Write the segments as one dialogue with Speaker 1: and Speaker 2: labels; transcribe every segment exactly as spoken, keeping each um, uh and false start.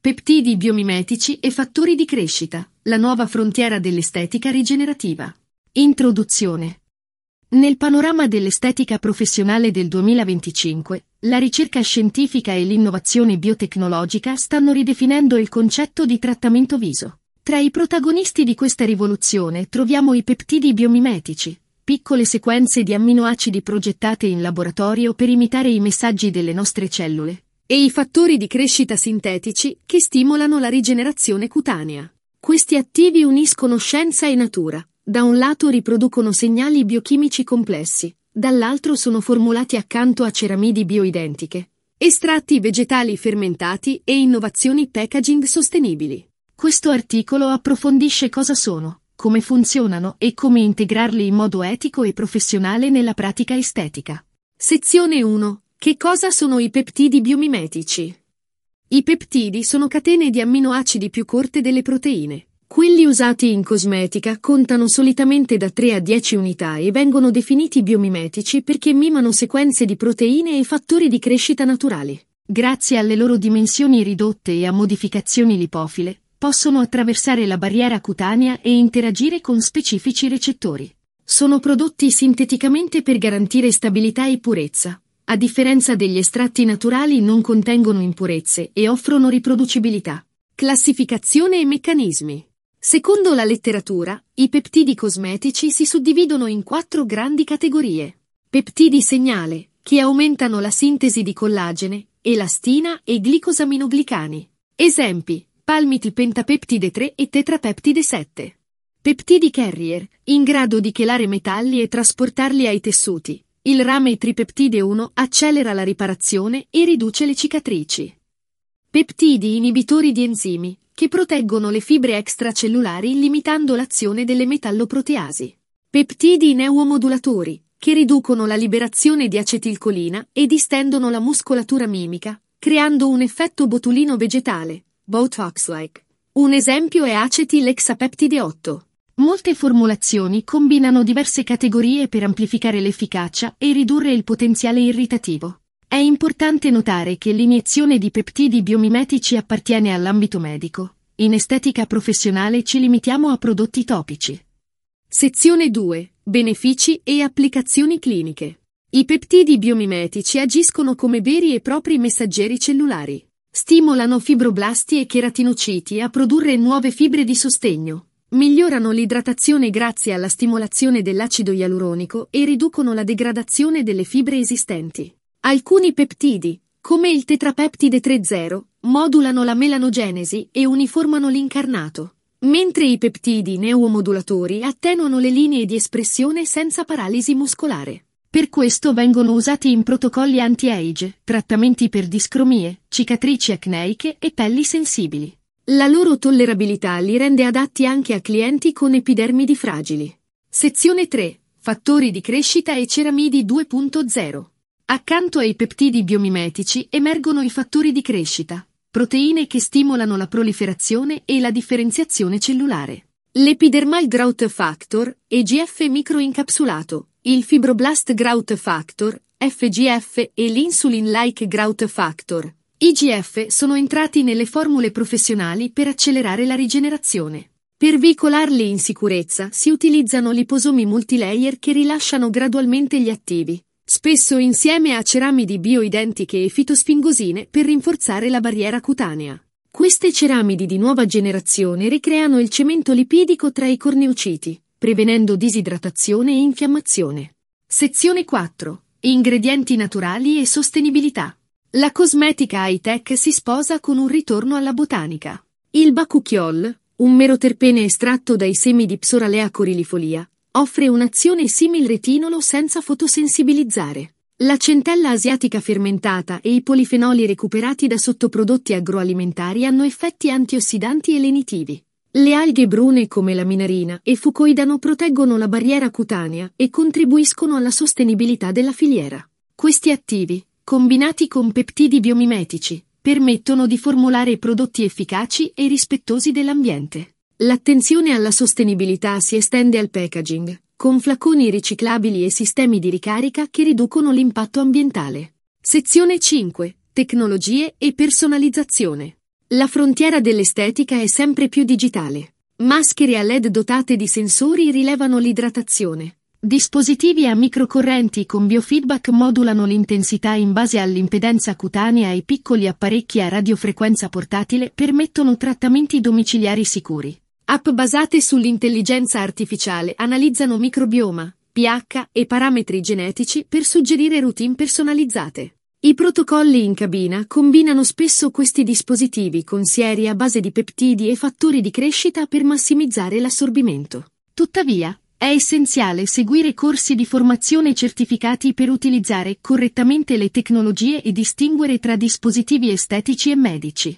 Speaker 1: Peptidi biomimetici e fattori di crescita, la nuova frontiera dell'estetica rigenerativa. Introduzione. Nel panorama dell'estetica professionale del duemilaventicinque, la ricerca scientifica e l'innovazione biotecnologica stanno ridefinendo il concetto di trattamento viso. Tra i protagonisti di questa rivoluzione troviamo i peptidi biomimetici, piccole sequenze di amminoacidi progettate in laboratorio per imitare i messaggi delle nostre cellule, e i fattori di crescita sintetici che stimolano la rigenerazione cutanea. Questi attivi uniscono scienza e natura. Da un lato riproducono segnali biochimici complessi, dall'altro sono formulati accanto a ceramidi bioidentiche, estratti vegetali fermentati e innovazioni packaging sostenibili. Questo articolo approfondisce cosa sono, come funzionano e come integrarli in modo etico e professionale nella pratica estetica. Sezione uno. Che cosa sono i peptidi biomimetici? I peptidi sono catene di amminoacidi più corte delle proteine. Quelli usati in cosmetica contano solitamente da tre a dieci unità e vengono definiti biomimetici perché mimano sequenze di proteine e fattori di crescita naturali. Grazie alle loro dimensioni ridotte e a modificazioni lipofile, possono attraversare la barriera cutanea e interagire con specifici recettori. Sono prodotti sinteticamente per garantire stabilità e purezza. A differenza degli estratti naturali non contengono impurezze e offrono riproducibilità. Classificazione e meccanismi. Secondo la letteratura, i peptidi cosmetici si suddividono in quattro grandi categorie. Peptidi segnale, che aumentano la sintesi di collagene, elastina e glicosaminoglicani. Esempi: palmitilpentapeptide tre e tetrapeptide sette. Peptidi carrier, in grado di chelare metalli e trasportarli ai tessuti. Il rame tripeptide uno accelera la riparazione e riduce le cicatrici. Peptidi inibitori di enzimi, che proteggono le fibre extracellulari limitando l'azione delle metalloproteasi. Peptidi neuromodulatori, che riducono la liberazione di acetilcolina e distendono la muscolatura mimica, creando un effetto botulino vegetale, Botox-like. Un esempio è acetilexapeptide otto. Molte formulazioni combinano diverse categorie per amplificare l'efficacia e ridurre il potenziale irritativo. È importante notare che l'iniezione di peptidi biomimetici appartiene all'ambito medico. In estetica professionale ci limitiamo a prodotti topici. Sezione due. Benefici e applicazioni cliniche. I peptidi biomimetici agiscono come veri e propri messaggeri cellulari. Stimolano fibroblasti e cheratinociti a produrre nuove fibre di sostegno. Migliorano l'idratazione grazie alla stimolazione dell'acido ialuronico e riducono la degradazione delle fibre esistenti. Alcuni peptidi, come il tetrapeptide tre zero, modulano la melanogenesi e uniformano l'incarnato, mentre i peptidi neuromodulatori attenuano le linee di espressione senza paralisi muscolare. Per questo vengono usati in protocolli anti-age, trattamenti per discromie, cicatrici acneiche e pelli sensibili. La loro tollerabilità li rende adatti anche a clienti con epidermidi fragili. Sezione tre. Fattori di crescita e ceramidi due punto zero. Accanto ai peptidi biomimetici emergono i fattori di crescita, proteine che stimolano la proliferazione e la differenziazione cellulare. L'Epidermal Growth Factor, E G F microincapsulato, il Fibroblast Growth Factor, F G F e l'Insulin-like Growth Factor, I G F sono entrati nelle formule professionali per accelerare la rigenerazione. Per veicolarli in sicurezza si utilizzano liposomi multilayer che rilasciano gradualmente gli attivi, spesso insieme a ceramidi bioidentiche e fitosfingosine per rinforzare la barriera cutanea. Queste ceramidi di nuova generazione ricreano il cemento lipidico tra i corneociti, prevenendo disidratazione e infiammazione. Sezione quattro. Ingredienti naturali e sostenibilità. La cosmetica high-tech si sposa con un ritorno alla botanica. Il bakuchiol, un meroterpene estratto dai semi di Psoralea corilifolia, offre un'azione simil retinolo senza fotosensibilizzare. La centella asiatica fermentata e i polifenoli recuperati da sottoprodotti agroalimentari hanno effetti antiossidanti e lenitivi. Le alghe brune come la minarina e fucoidano proteggono la barriera cutanea e contribuiscono alla sostenibilità della filiera. Questi attivi, combinati con peptidi biomimetici, permettono di formulare prodotti efficaci e rispettosi dell'ambiente. L'attenzione alla sostenibilità si estende al packaging, con flaconi riciclabili e sistemi di ricarica che riducono l'impatto ambientale. Sezione cinque. Tecnologie e personalizzazione. La frontiera dell'estetica è sempre più digitale. Maschere a L E D dotate di sensori rilevano l'idratazione. Dispositivi a microcorrenti con biofeedback modulano l'intensità in base all'impedenza cutanea e piccoli apparecchi a radiofrequenza portatile permettono trattamenti domiciliari sicuri. App basate sull'intelligenza artificiale analizzano microbioma, pH e parametri genetici per suggerire routine personalizzate. I protocolli in cabina combinano spesso questi dispositivi con sieri a base di peptidi e fattori di crescita per massimizzare l'assorbimento. Tuttavia, è essenziale seguire corsi di formazione certificati per utilizzare correttamente le tecnologie e distinguere tra dispositivi estetici e medici.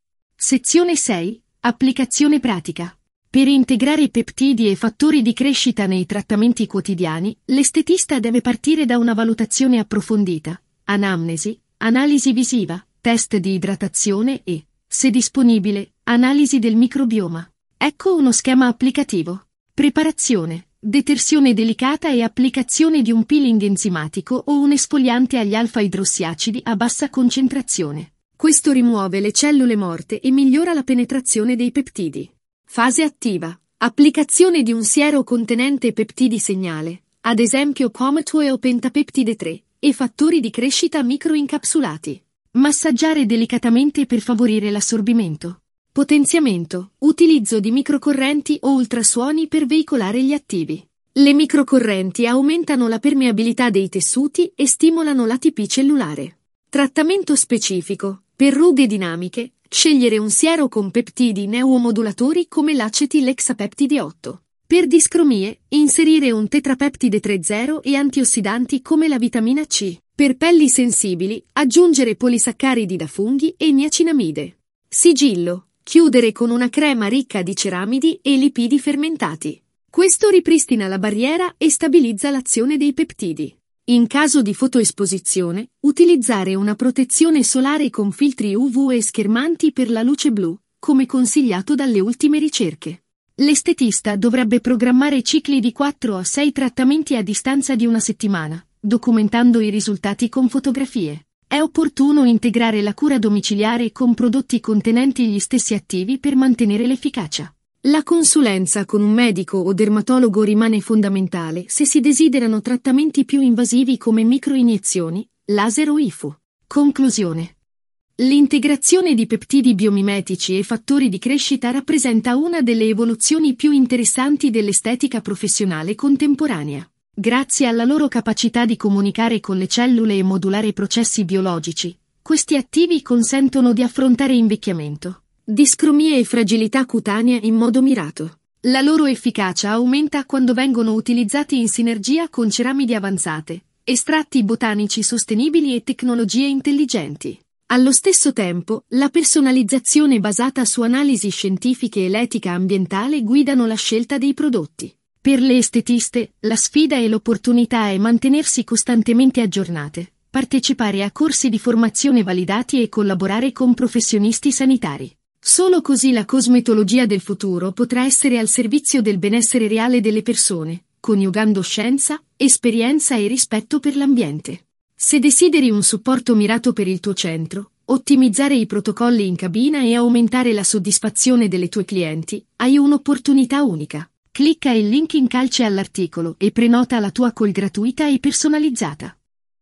Speaker 1: Sezione sei. Applicazione pratica. Per integrare peptidi e fattori di crescita nei trattamenti quotidiani, l'estetista deve partire da una valutazione approfondita, anamnesi, analisi visiva, test di idratazione e, se disponibile, analisi del microbioma. Ecco uno schema applicativo. Preparazione. Detersione delicata e applicazione di un peeling enzimatico o un esfoliante agli alfa-idrossiacidi a bassa concentrazione. Questo rimuove le cellule morte e migliora la penetrazione dei peptidi. Fase attiva. Applicazione di un siero contenente peptidi segnale, ad esempio Cometoe o pentapeptide tre, e fattori di crescita microincapsulati. Massaggiare delicatamente per favorire l'assorbimento. Potenziamento. Utilizzo di microcorrenti o ultrasuoni per veicolare gli attivi. Le microcorrenti aumentano la permeabilità dei tessuti e stimolano l'A T P cellulare. Trattamento specifico. Per rughe dinamiche, scegliere un siero con peptidi neuromodulatori come l'acetilexapeptide otto. Per discromie, inserire un tetrapeptide tre zero e antiossidanti come la vitamina C. Per pelli sensibili, aggiungere polisaccaridi da funghi e niacinamide. Sigillo. Chiudere con una crema ricca di ceramidi e lipidi fermentati. Questo ripristina la barriera e stabilizza l'azione dei peptidi. In caso di fotoesposizione, utilizzare una protezione solare con filtri U V e schermanti per la luce blu, come consigliato dalle ultime ricerche. L'estetista dovrebbe programmare cicli di quattro a sei trattamenti a distanza di una settimana, documentando i risultati con fotografie. È opportuno integrare la cura domiciliare con prodotti contenenti gli stessi attivi per mantenere l'efficacia. La consulenza con un medico o dermatologo rimane fondamentale se si desiderano trattamenti più invasivi come microiniezioni, laser o I F U. Conclusione. L'integrazione di peptidi biomimetici e fattori di crescita rappresenta una delle evoluzioni più interessanti dell'estetica professionale contemporanea. Grazie alla loro capacità di comunicare con le cellule e modulare processi biologici, questi attivi consentono di affrontare invecchiamento, discromie e fragilità cutanea in modo mirato. La loro efficacia aumenta quando vengono utilizzati in sinergia con ceramidi avanzate, estratti botanici sostenibili e tecnologie intelligenti. Allo stesso tempo, la personalizzazione basata su analisi scientifiche e l'etica ambientale guidano la scelta dei prodotti. Per le estetiste, la sfida e l'opportunità è mantenersi costantemente aggiornate, partecipare a corsi di formazione validati e collaborare con professionisti sanitari. Solo così la cosmetologia del futuro potrà essere al servizio del benessere reale delle persone, coniugando scienza, esperienza e rispetto per l'ambiente. Se desideri un supporto mirato per il tuo centro, ottimizzare i protocolli in cabina e aumentare la soddisfazione delle tue clienti, hai un'opportunità unica. Clicca il link in calce all'articolo e prenota la tua call gratuita e personalizzata.